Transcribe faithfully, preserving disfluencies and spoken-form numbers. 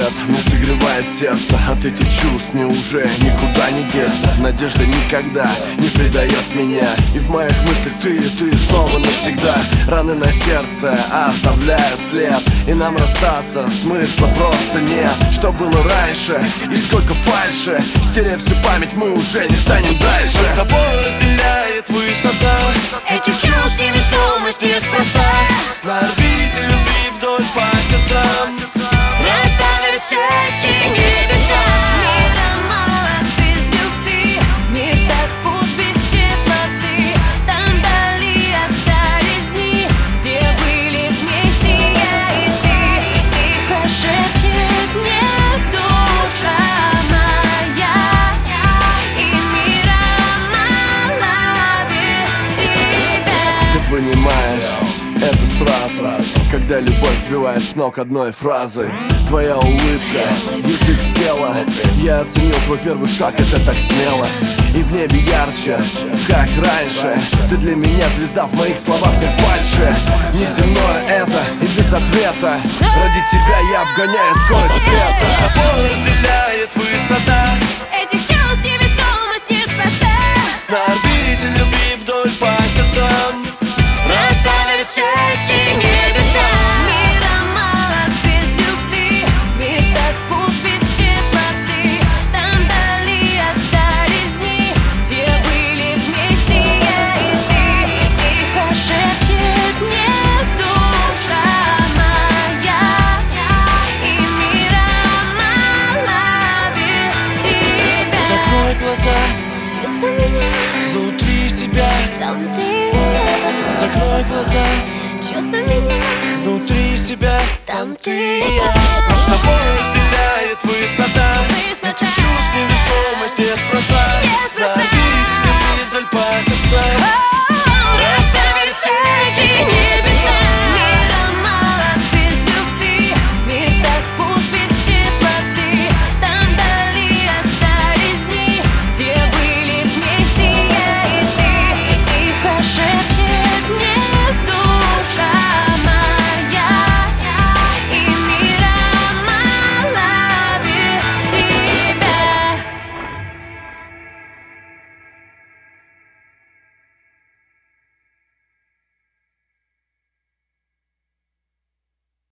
свет не согревает сердце. От этих чувств мне уже никуда не деться. Надежда никогда не предает меня, и в моих мыслях ты и ты снова навсегда. Раны на сердце оставляют след, и нам расстаться смысла просто нет. Что было раньше и сколько фальши, стерев всю память, мы уже не станем дальше. С тобой разделяет высота этих чувств невесомость неспроста. На орбите любви вдоль по сердцам Расставят все эти небеса. Мира мало без любви, мир так пуст без теплоты. Там вдали остались дни, где были вместе я и ты. Тихо шепчет мне душа моя, и мира мало без тебя. Ты понимаешь, это сразу, когда любовь сбивает с ног одной фразой. Твоя улыбка, язык тела, я оценил твой первый шаг, это так смело. И в небе ярче, как раньше. Ты для меня звезда, в моих словах нет фальши. Неземное это и без ответа. Ради тебя я обгоняю скорость света. С тобой разделяет высота Этих чувств невесомость неспроста. На орбите любви вдоль по сердцам Расставят все эти небеса. Мира мало без любви, мир так пуст без теплоты. Там вдали остались дни, где были вместе я и ты. Тихо шепчет мне душа моя, и мира мало без тебя. Закрой глаза, Чувствуй меня, внутри себя. там ты. Закрой глаза, Чувствуй меня, внутри себя. там ты и я. С тобой разделяет высота